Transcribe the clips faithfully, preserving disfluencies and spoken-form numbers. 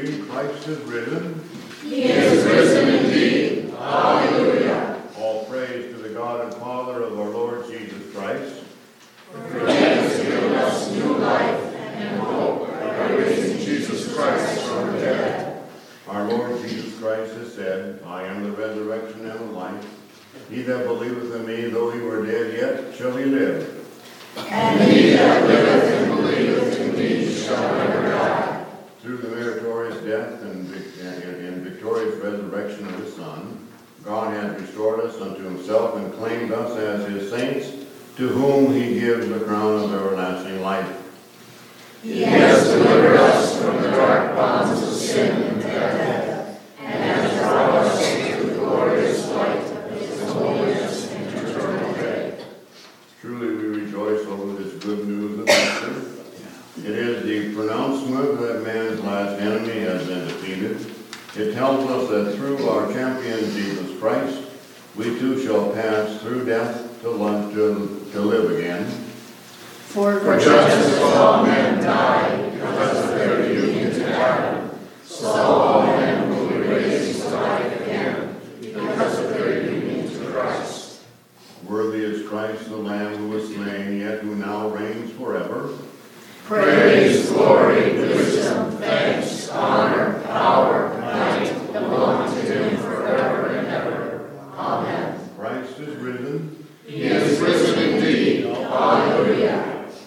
read, Christ is risen. He is risen indeed. Hallelujah. All praise to the God and Father of our Lord Jesus Christ. For he has given us new life and hope by raising Jesus Christ from the dead. Our Lord Jesus Christ has said, I am the resurrection and the life. He that believeth in me, though he were dead, yet shall he live. And he that liveth and believeth in me shall never die. Through the meritorious death and, and, and victorious resurrection of his Son, God hath restored us unto himself and claimed us as his saints, to whom he gives the crown of everlasting life. He has delivered us from the dark bonds of sin and death, and has brought us into the glorious light of his holiness and eternal day. Truly we rejoice over this good news of Easter. It is the pronouncement that man's last enemy has been defeated. It tells us that through our champion Jesus Christ, we too shall pass through death to life, to, to live again. For just as all men die because of their union to Adam, so all men will be raised to life again because of their union to Christ. Worthy is Christ, the Lamb who was slain, yet who now reigns forever. Praise, glory, wisdom, thanks, honor, power, might belong to him forever and ever. Amen. Christ is risen. He is risen indeed. Hallelujah.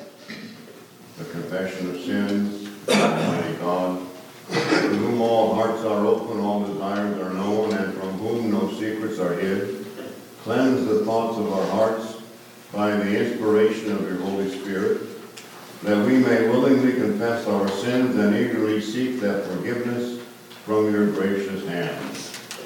The confession of sins, Almighty God, to whom all hearts are open, all desires are known, and from whom no secrets are hid, cleanse the thoughts of our hearts by the inspiration of your Holy Spirit, that we may willingly confess our sins and eagerly seek that forgiveness from your gracious hand.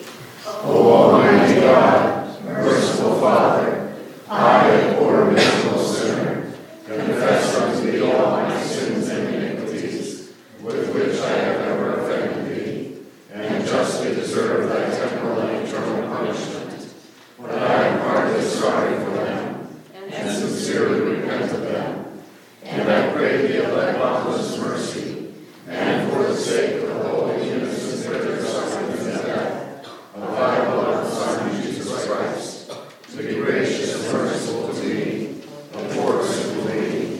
O Almighty God, merciful Father, I, a poor miserable sinner, confess unto thee all my sins and iniquities, with which I have ever offended thee, and justly deserve thy temporal and eternal punishment. But I am heartily sorry for them, and sincerely repent of them. And I pray thee of thy boundless mercy, and for the sake of the holy, innocent, bitter sufferings and death of thy beloved Son, Jesus Christ, to be gracious and merciful to me, a poor sinful lady.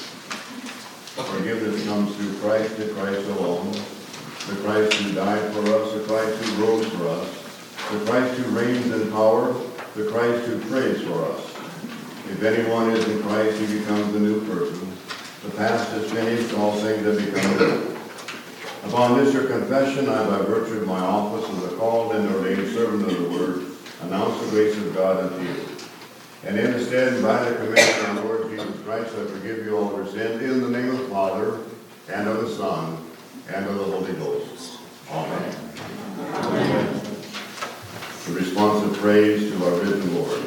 Forgiveness comes through Christ, the Christ alone, the Christ who died for us, the Christ who rose for us, the Christ who reigns in power, the Christ who prays for us. If anyone is in Christ, he becomes a new person. The past is finished, all things have become new. Upon this your confession, I, by virtue of my office as a called and ordained servant of the word, announce the grace of God unto you. And in the stead and by the command of our Lord Jesus Christ, I forgive you all your sins, in the name of the Father, and of the Son, and of the Holy Ghost. Amen. Amen. The responsive praise to our risen Lord.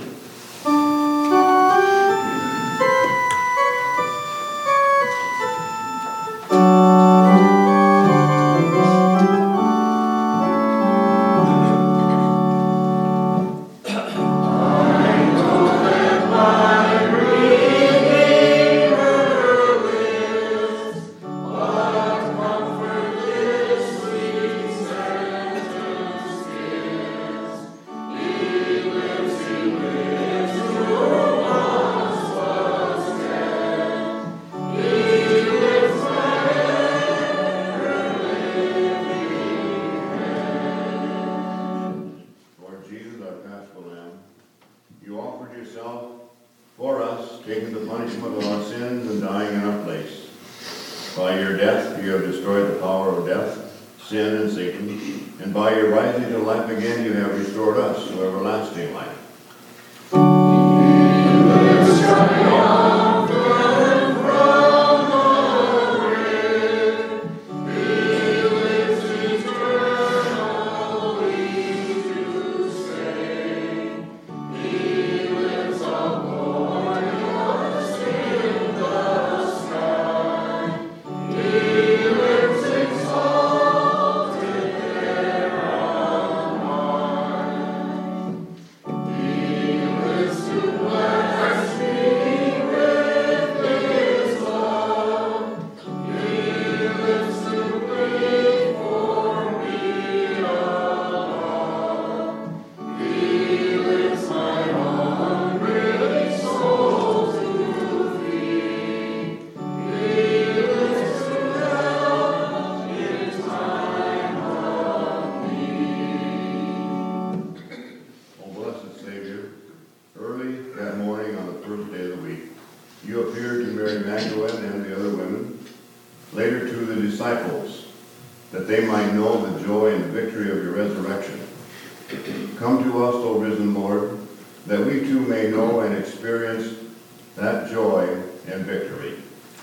that they might know the joy and the victory of your resurrection. Come to us, O risen Lord, that we too may know and experience that joy and victory.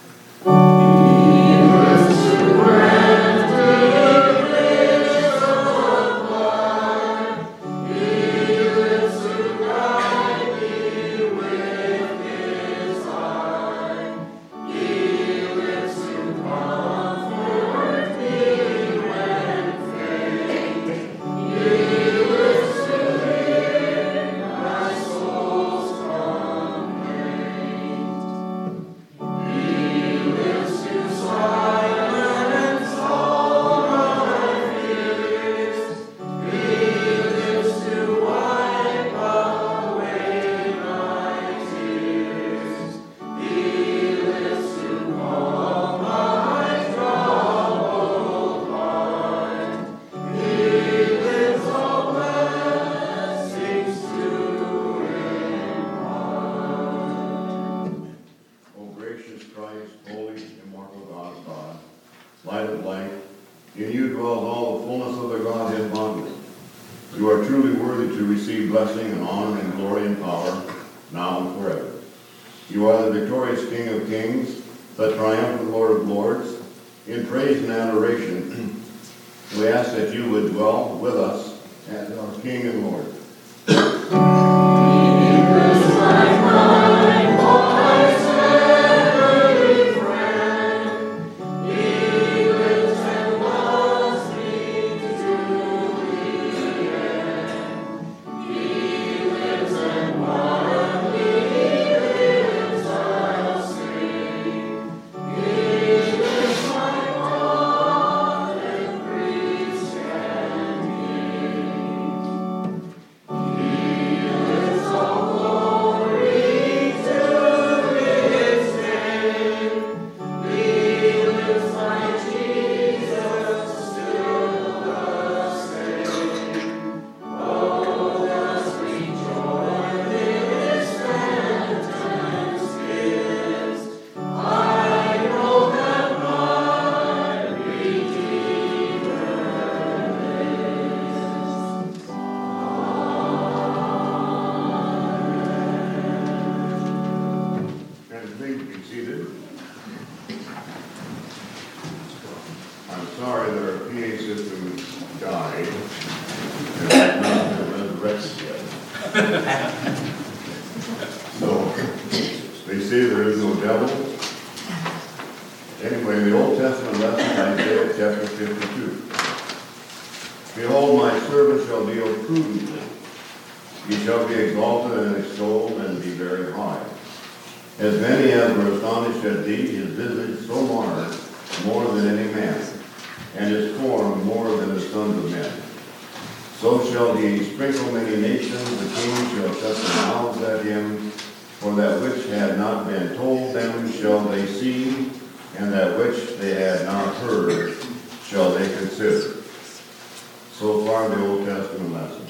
Light of light, in you dwells all the fullness of the Godhead bodily. You are truly worthy to receive blessing and honor and glory and power, now and forever. You are the victorious King of kings, the triumphant Lord of lords. In praise and adoration, we ask that you would dwell with us as our King and Lord. Sorry that our P A system died and has not been resurrected yet. So, they say there is no devil. Anyway, the Old Testament lesson, Isaiah chapter fifty-two. Behold, my servant shall deal prudently. He shall be exalted and extolled and be very high. As many as were astonished at thee, his visage so marred more than any man, and his form more than the sons of men. So shall he sprinkle many nations, the kings shall shut their mouths at him, for that which had not been told them shall they see, and that which they had not heard shall they consider. So far the Old Testament lesson.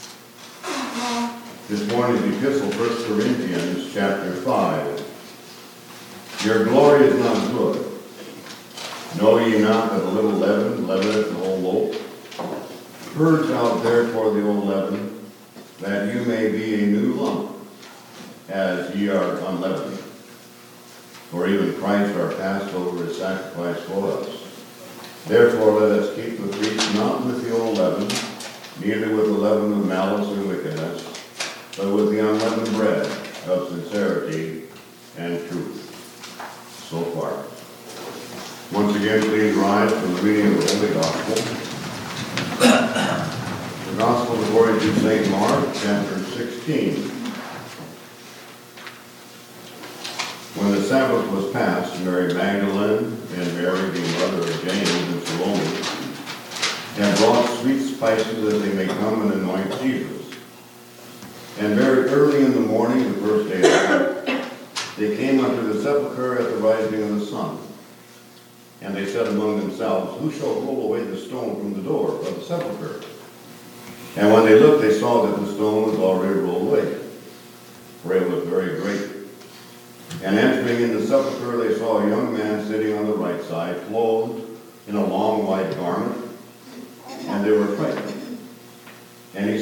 This morning's epistle, First Corinthians chapter five. Your glory is not good. Know ye not that a little leaven leaveneth the whole loaf? Purge out therefore the old leaven, that you may be a new lump, as ye are unleavened. For even Christ our Passover is sacrificed for us. Therefore let us keep the feast not with the old leaven, neither with the leaven of malice and wickedness, but with the unleavened bread of sincerity and truth. So far. Once again, please rise for the reading of the Holy Gospel. The Gospel according to Saint Mark, chapter sixteen. When the Sabbath was past, Mary Magdalene and Mary, the mother of James and Salome, had brought sweet spices that they may come and anoint Jesus. And very early in the morning, the first day of the week, they came unto the sepulchre at the rising of the sun. And they said among themselves, who shall roll away the stone from the door of the sepulchre? And when they looked, they saw that the stone was already rolled away, for it was very great. And entering in the sepulchre, they saw a young man sitting on the right side, clothed in a long white garment,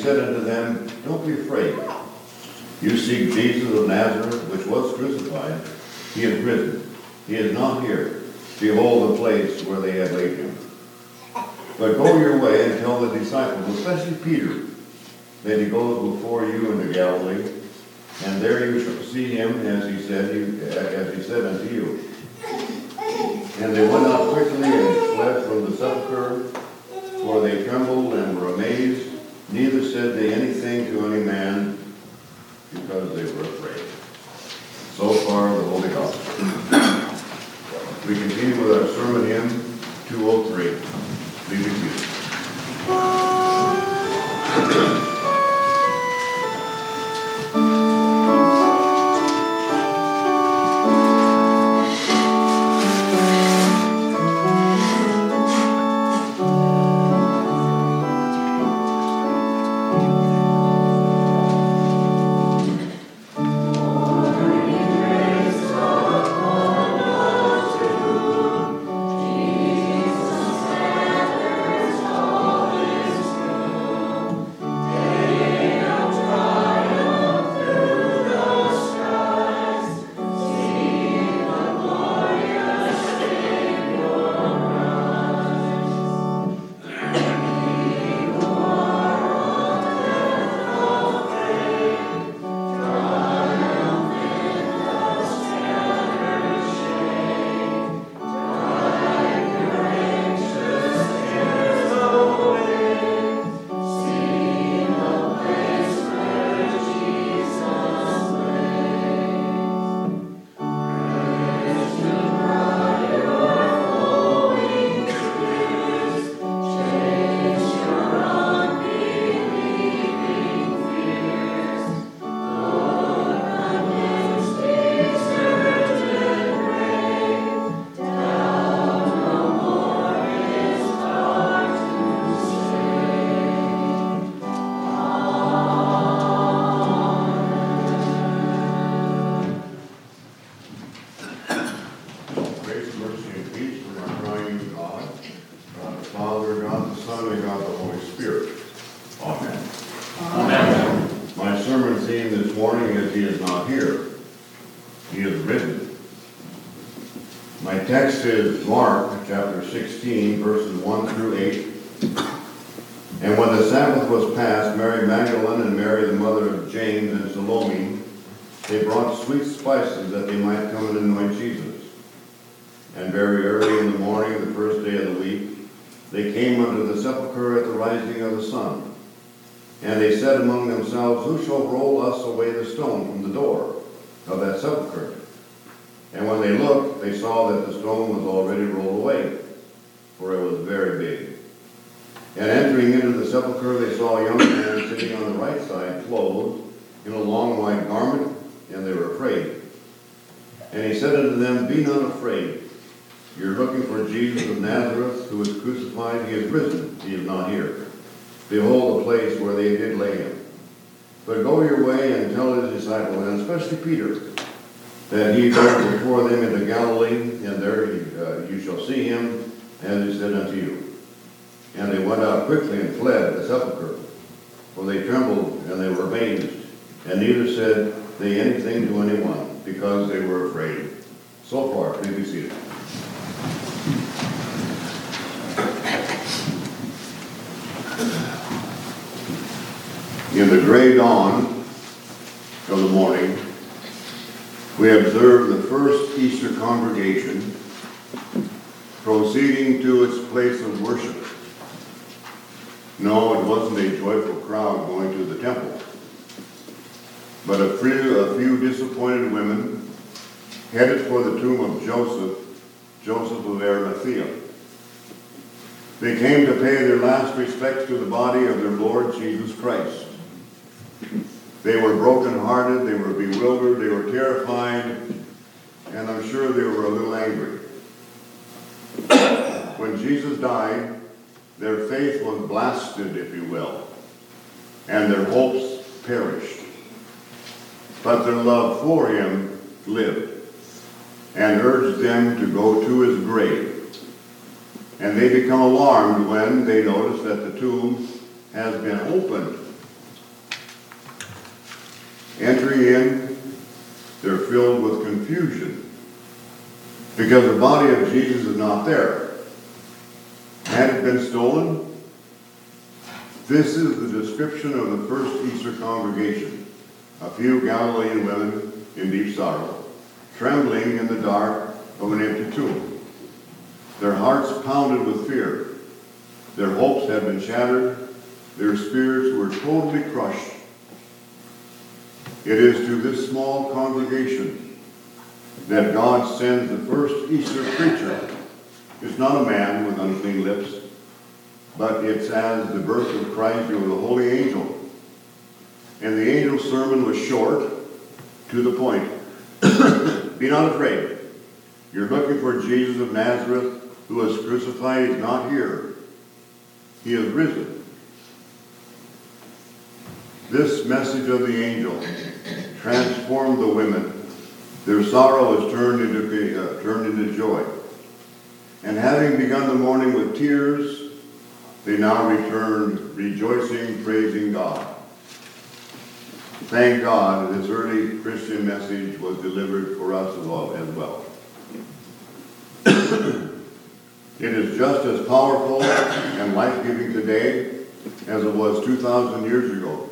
said unto them, Don't be afraid. You seek Jesus of Nazareth, which was crucified. He is risen. He is not here. Behold the place where they have laid him. But go your way and tell the disciples, especially Peter, that he goes before you into Galilee, and there you shall see him as he said, as he said unto you. And they went out quickly and fled from the sepulchre, for they trembled and were amazed. Neither said they anything to any man, because they were afraid. So far, the Holy Gospel. We continue with our sermon hymn two oh three. Please be seated. Behold the place where they did lay him. But go your way and tell his disciples, and especially Peter, that he goes before them into Galilee, and there he, uh, you shall see him, as he said unto you. And they went out quickly and fled the sepulchre, for they trembled and they were amazed, and neither said they anything to anyone, because they were afraid. So far, please be seated. In the gray dawn of the morning, we observed the first Easter congregation proceeding to its place of worship. No, it wasn't a joyful crowd going to the temple, but a few, a few disappointed women headed for the tomb of Joseph, Joseph of Arimathea. They came to pay their last respects to the body of their Lord Jesus Christ. They were brokenhearted, they were bewildered, they were terrified, and I'm sure they were a little angry. When Jesus died, their faith was blasted, if you will, and their hopes perished. But their love for him lived and urged them to go to his grave. And they become alarmed when they notice that the tomb has been opened Entering in, they're filled with confusion because the body of Jesus is not there. Had it been stolen? This is the description of the first Easter congregation. A few Galilean women in deep sorrow, trembling in the dark of an empty tomb. Their hearts pounded with fear. Their hopes had been shattered. Their spirits were totally crushed. It is to this small congregation that God sends the first Easter preacher. It's not a man with unclean lips, but it's as the birth of Christ through the holy angel. And the angel's sermon was short, to the point. Be not afraid. You're looking for Jesus of Nazareth, who was crucified. He's not here. He is risen. This message of the angel transformed the women. Their sorrow was turned into, uh, turned into joy. And having begun the morning with tears, they now returned rejoicing, praising God. Thank God that this early Christian message was delivered for us as well. It is just as powerful and life-giving today as it was two thousand years ago.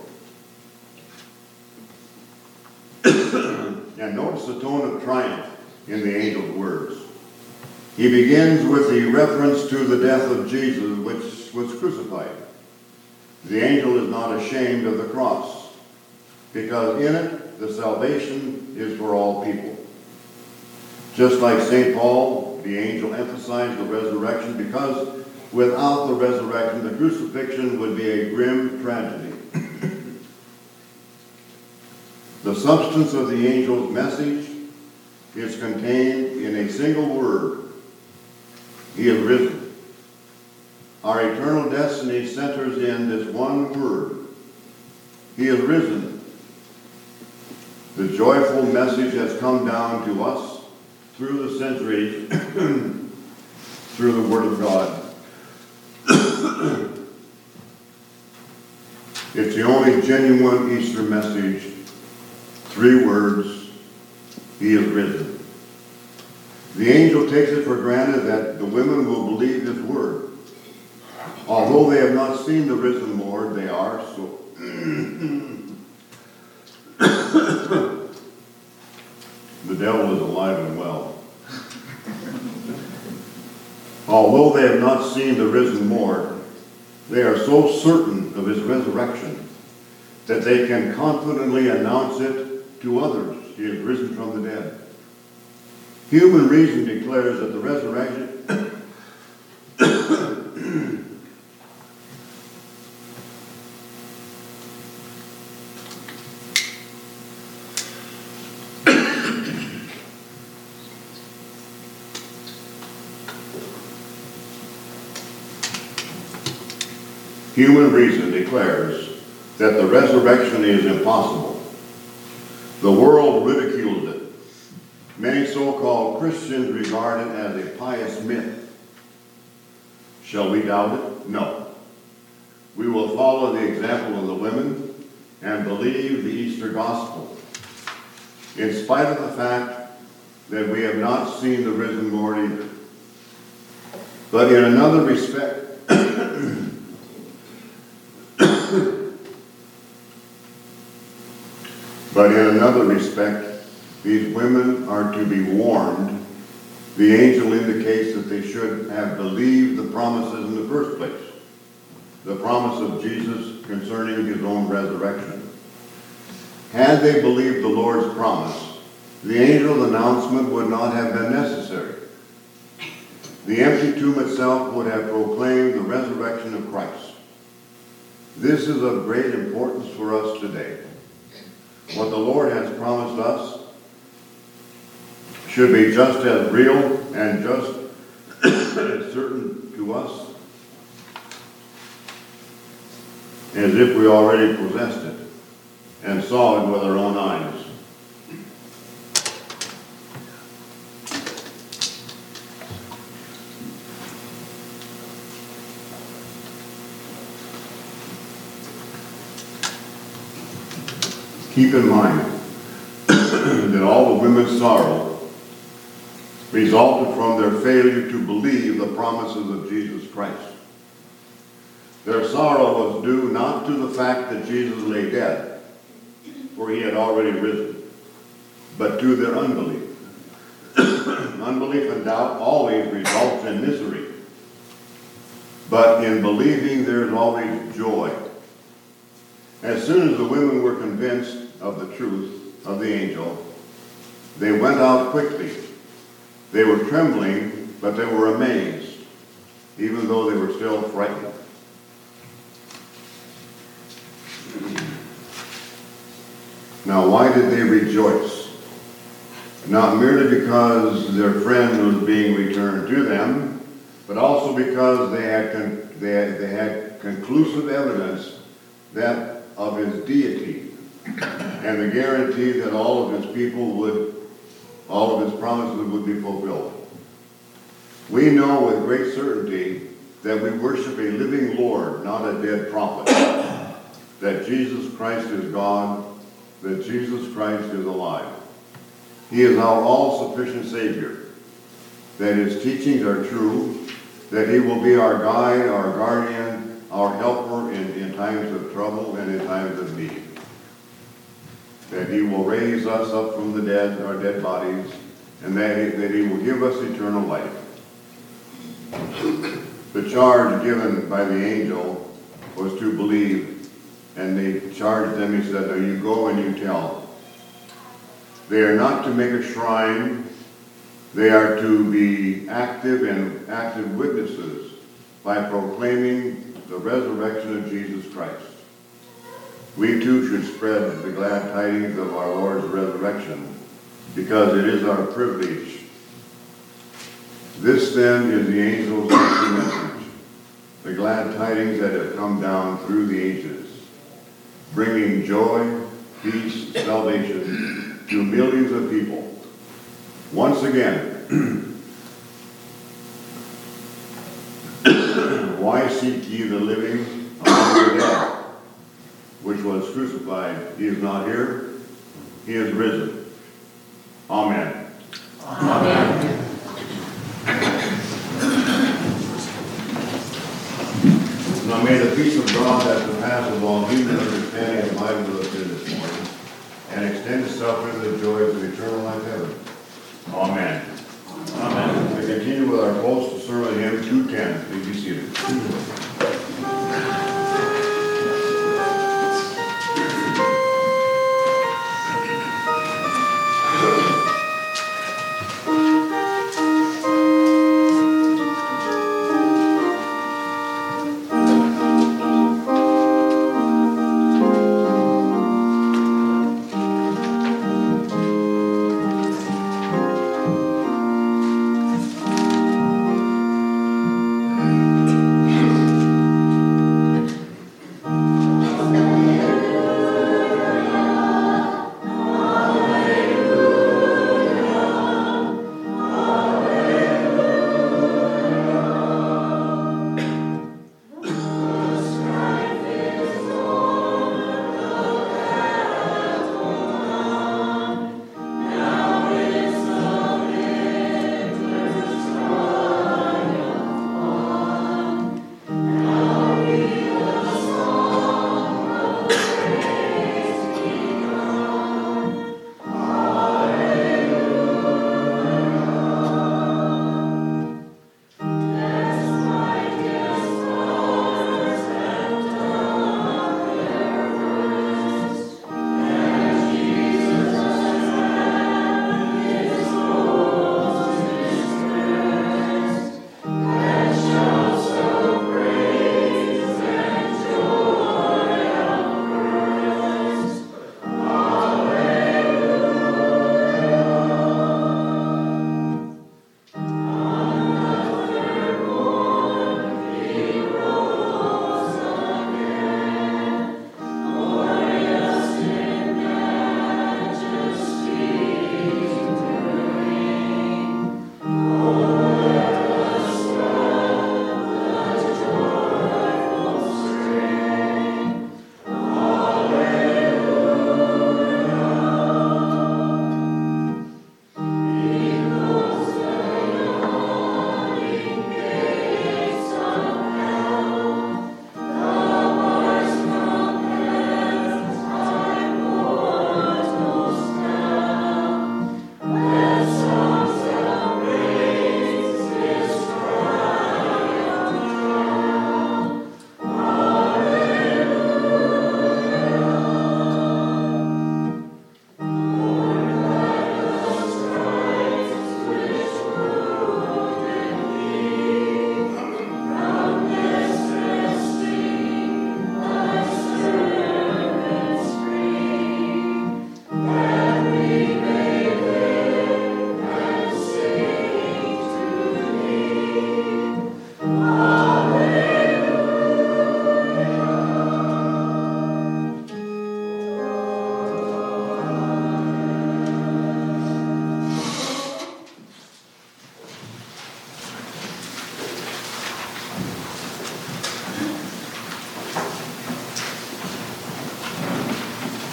And notice the tone of triumph in the angel's words. He begins with the reference to the death of Jesus, which was crucified. The angel is not ashamed of the cross, because in it the salvation is for all people. Just like Saint Paul, the angel emphasized the resurrection because without the resurrection, the crucifixion would be a grim tragedy. The substance of the angel's message is contained in a single word. He is risen. Our eternal destiny centers in this one word. He is risen. The joyful message has come down to us through the centuries, through the Word of God. It's the only genuine Easter message. Three words, He is risen. The angel takes it for granted that the women will believe His word. Although they have not seen the risen Lord, they are so. The devil is alive and well. Although they have not seen the risen Lord, they are so certain of His resurrection that they can confidently announce it to others. He is risen from the dead. Human reason declares that the resurrection Human reason declares that the resurrection is impossible. The world ridicules it. Many so-called Christians regard it as a pious myth. Shall we doubt it? No. We will follow the example of the women and believe the Easter gospel, in spite of the fact that we have not seen the risen Lord either. But in another respect, But in another respect, these women are to be warned. The angel indicates that they should have believed the promises in the first place. The promise of Jesus concerning His own resurrection. Had they believed the Lord's promise, the angel's announcement would not have been necessary. The empty tomb itself would have proclaimed the resurrection of Christ. This is of great importance for us today. What the Lord has promised us should be just as real and just as certain to us as if we already possessed it and saw it with our own eyes. Keep in mind that all the women's sorrow resulted from their failure to believe the promises of Jesus Christ. Their sorrow was due not to the fact that Jesus lay dead, for he had already risen, but to their unbelief. Unbelief and doubt always results in misery, but in believing there is always joy. As soon as the women were convinced of the truth of the angel, they went out quickly. They were trembling, but they were amazed, even though they were still frightened. Now, why did they rejoice? Not merely because their friend was being returned to them, but also because they had, con- they had, they had conclusive evidence that of his deity and the guarantee that all of his people would, all of his promises would be fulfilled. We know with great certainty that we worship a living Lord, not a dead prophet, that Jesus Christ is God, that Jesus Christ is alive. He is our all-sufficient Savior, that his teachings are true, that he will be our guide, our guardian, our helper in, in times of trouble and in times of need. That he will raise us up from the dead, our dead bodies, and that he, that he will give us eternal life. The charge given by the angel was to believe, and they charged them, he said, now you go and you tell. They are not to make a shrine. They are to be active and active witnesses by proclaiming the resurrection of Jesus Christ. We too should spread the glad tidings of our Lord's resurrection, because it is our privilege. This then is the angel's message, the glad tidings that have come down through the ages, bringing joy, peace, salvation to millions of people. Once again, why seek ye the living among the dead, which was crucified? He is not here, he is risen. Amen. Amen. Now may the peace of God that surpasses all human understanding abide with us in this morning, and extend itself into the joys of eternal life heaven. Amen. Amen. We continue with our post sermon hymn two ten. Please be seated.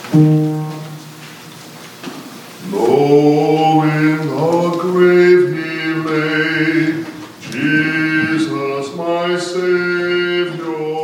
Low in the grave he lay, Jesus my Savior,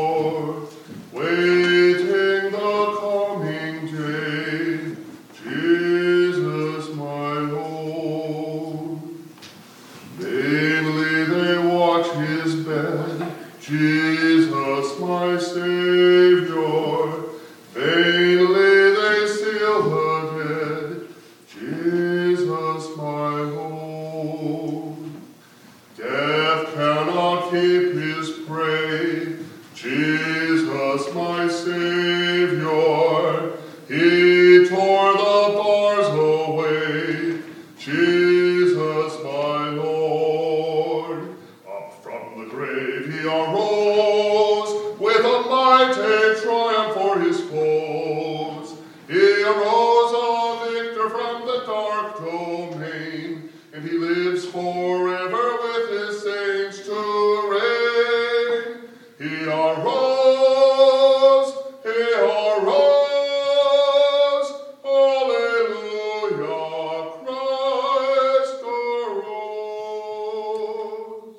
waiting the coming day, Jesus my Lord. Vainly they watch his bed, Jesus my Savior, vainly they seal the dead, Jesus my Lord. Death cannot keep his prey, Jesus my Savior, he tore the bars away, Jesus my Lord. Up from the grave he arose, with a mighty triumph for his foes. He arose a victor from the dark domain, and he lives forever with his saints to reign. He arose, he arose, hallelujah, Christ arose.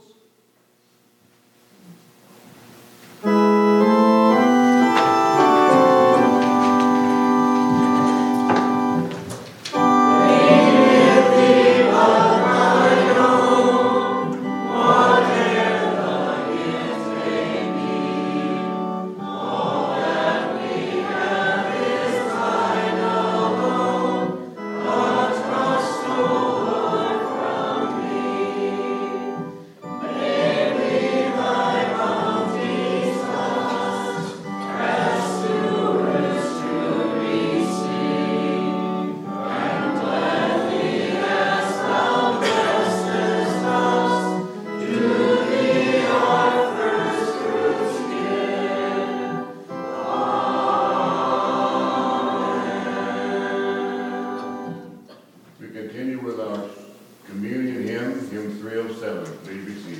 We continue with our communion hymn, hymn three oh seven. Please be seated.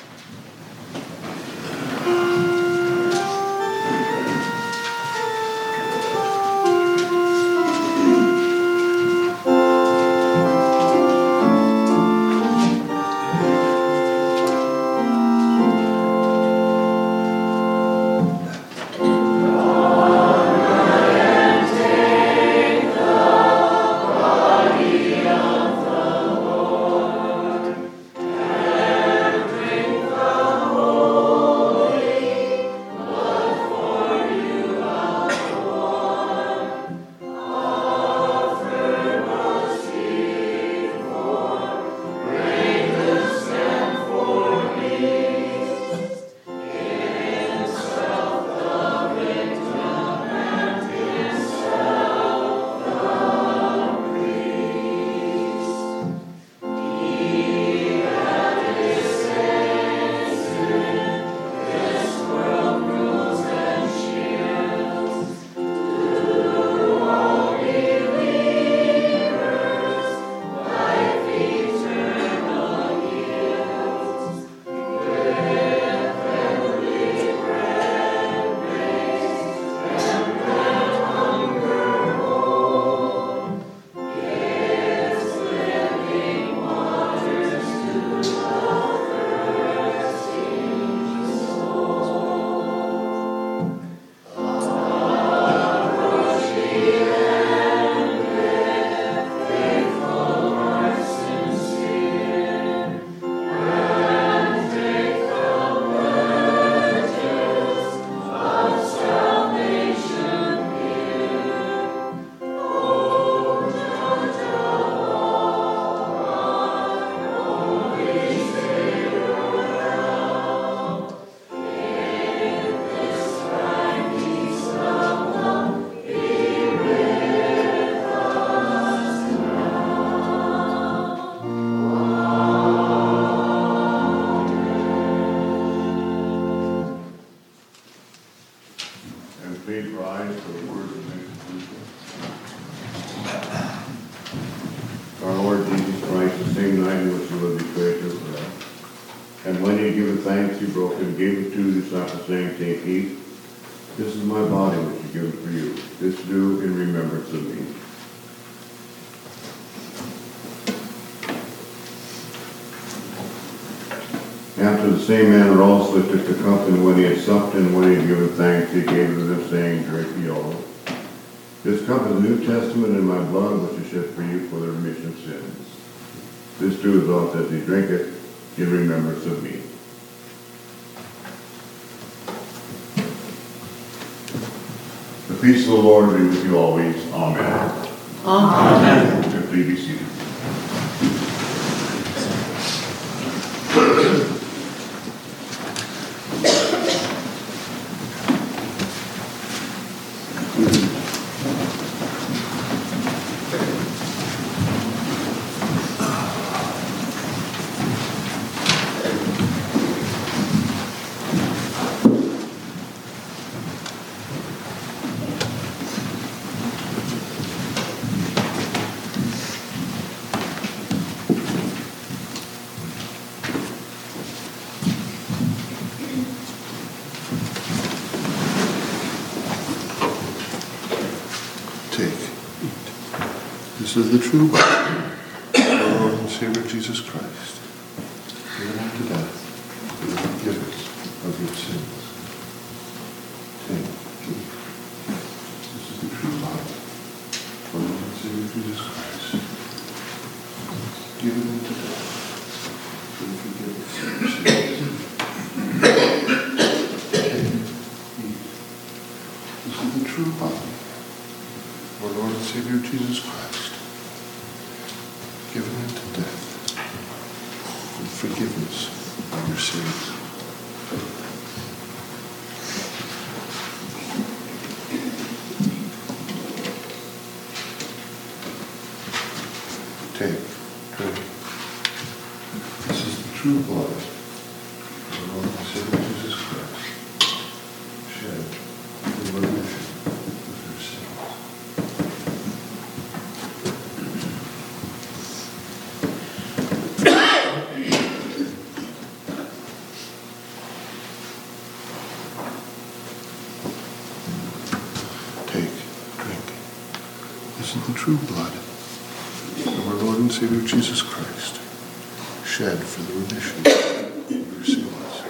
Please rise for the words of institution. Our Lord Jesus Christ, the same night in which he was betrayed to bread. And when he had given thanks, he broke it and gave it to the disciples, saying, take, eat. This is my body which is given for you. This do in remembrance of me. After the same manner also he took the cup, and when he had supped and when he had given thanks, he gave it to them, saying, Drink ye all. This cup is the New Testament in my blood, which is shed for you for the remission of sins. This do as oft as ye drink it in remembrance of me. The peace of the Lord be with you always. Amen. Amen. And please be seated. This is the true body of our Lord and Savior Jesus Christ, given unto death for the forgiveness of your sins. Take, eat. This is the true body of our Lord and Savior Jesus Christ, given unto death for the forgiveness of your sins. Take, eat. This is the true body of our Lord and Savior Jesus Christ, given unto death for the forgiveness of your sins. Take, drink. This is the true blood of our Lord and Savior Jesus Christ, shed for the remission of your sins. This is the true blood of our Lord and Savior Jesus Christ, shed for the remission of your sins.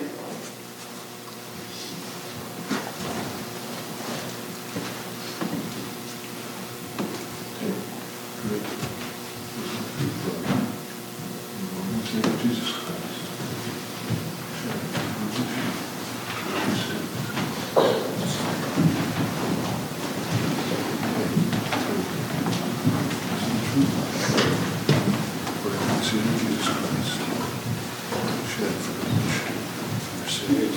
Drink. This is the true blood of our Lord and Savior Jesus Christ, shed for the remission of your sins. Savior Jesus Christ, shed for the remission of your sins.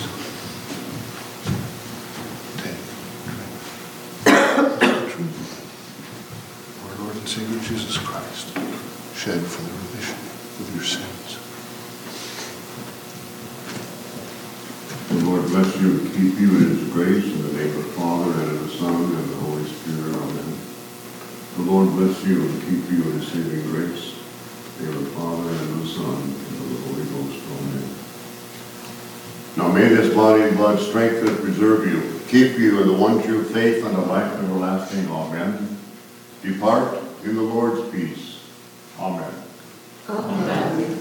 Take, drink. The true blood of our Lord and Savior Jesus Christ, shed for the remission of your sins. The Lord bless you and keep you in his grace, in the name of the Father, and of the Son, and of the Holy Spirit. Amen. The Lord bless you and keep you in his saving grace, in the name of the Father, and of the Son, and of the Holy Ghost. Amen. Now may this body and blood strengthen and preserve you, keep you in the one true faith and the life everlasting. Amen. Depart in the Lord's peace. Amen. Amen.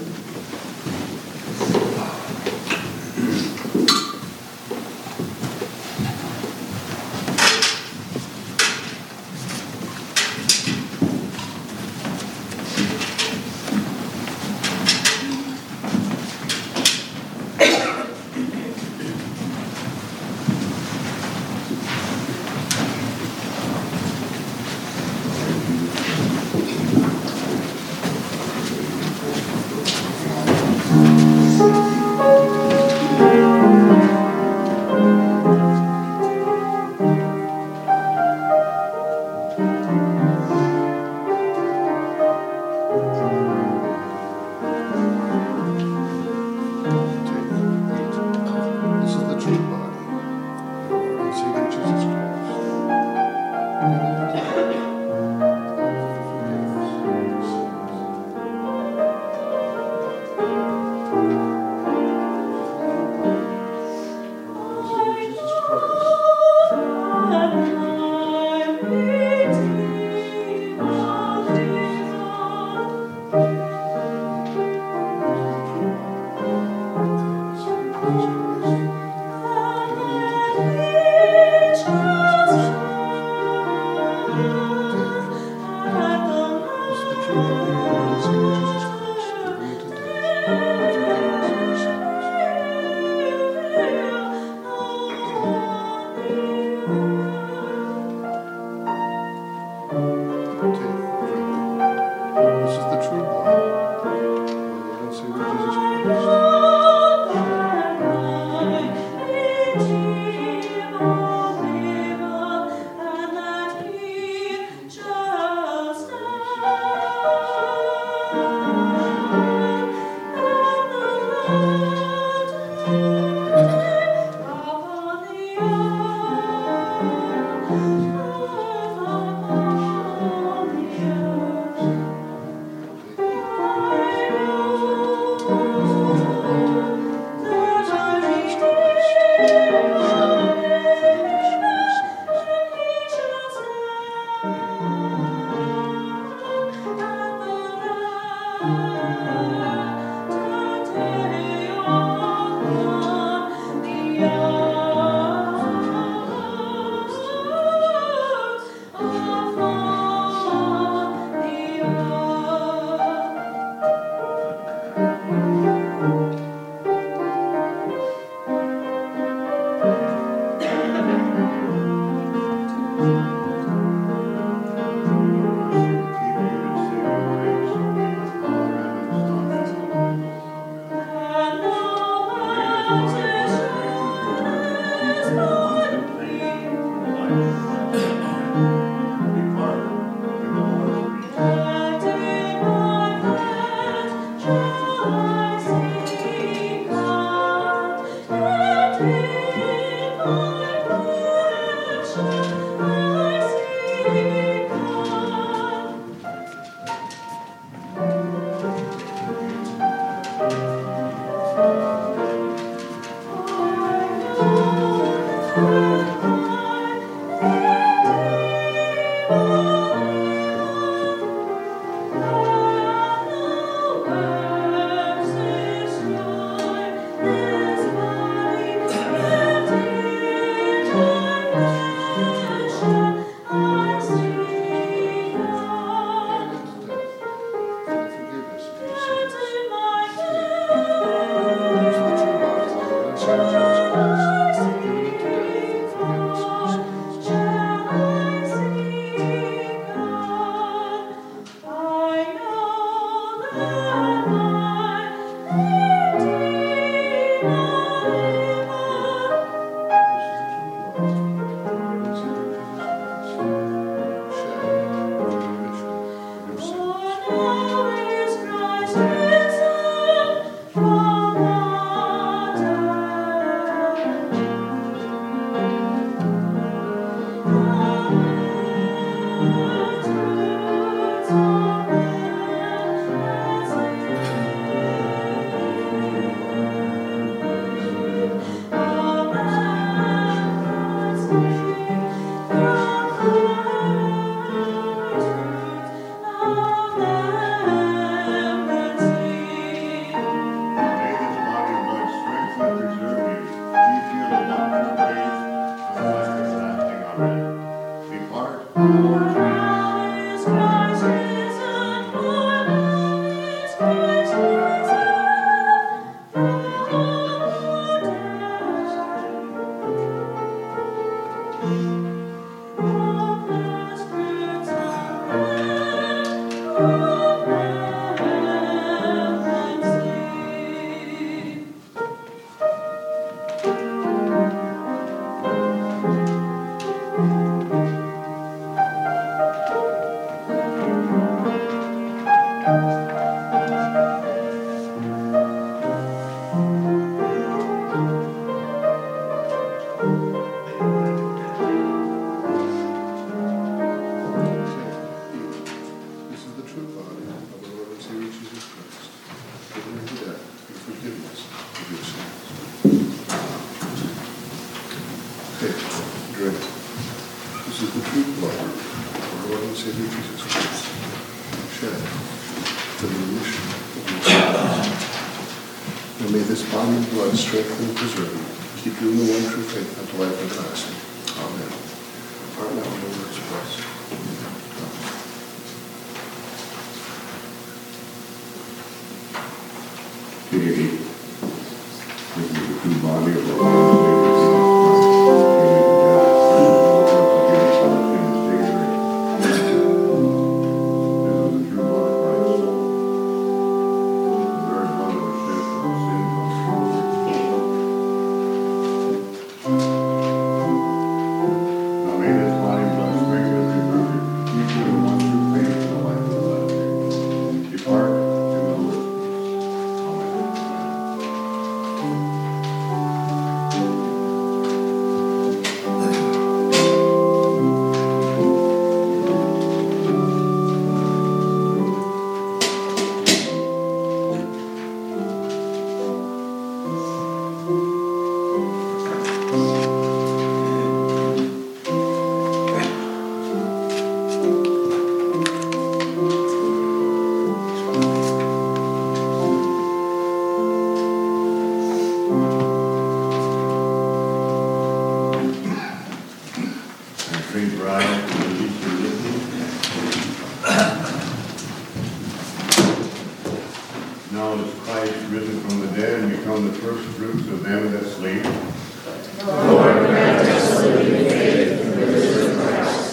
Lord, grant us living faith in the risen Christ.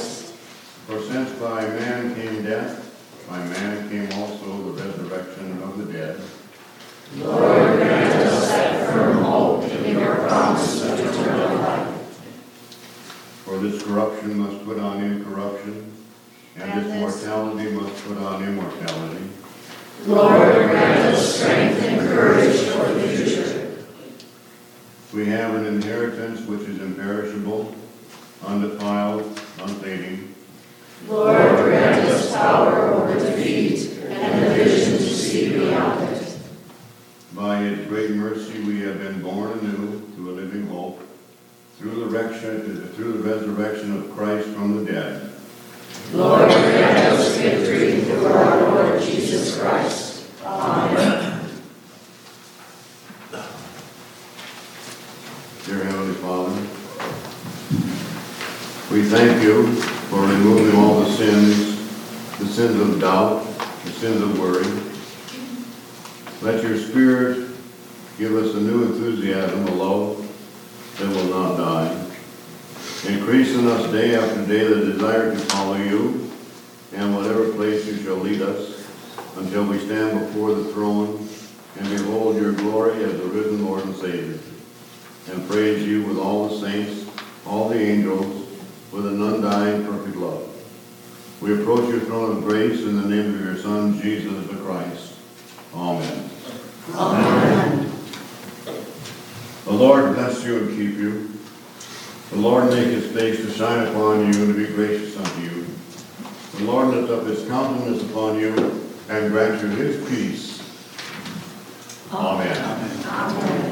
For this corruption must put on incorruption, and And this this- mortality must put on immortality. Lord, grant us strength and courage for the future. We have an inheritance which is imperishable, undefiled, unfading. Lord, grant us power over defeat and the vision to see beyond it. By his great mercy we have been born anew to a living hope, through the resurrection, through the resurrection of Christ from the dead. Lord, grant us victory through our Lord Jesus Christ. Amen. Dear Heavenly Father, we thank you for removing all the sins, the sins of doubt, the sins of worry. Let your Spirit give us a new enthusiasm, a love that will not die. Increase in us day after day the desire to follow you, and whatever place you shall lead us, until we stand before the throne and behold your glory as the risen Lord and Savior, and praise you with all the saints, all the angels, with an undying perfect love. We approach your throne of grace in the name of your Son, Jesus the Christ. Amen. Amen. The Lord bless you and keep you. The Lord make his face to shine upon you and to be gracious unto you. The Lord lift up his countenance upon you and grant you his peace. Amen. Amen.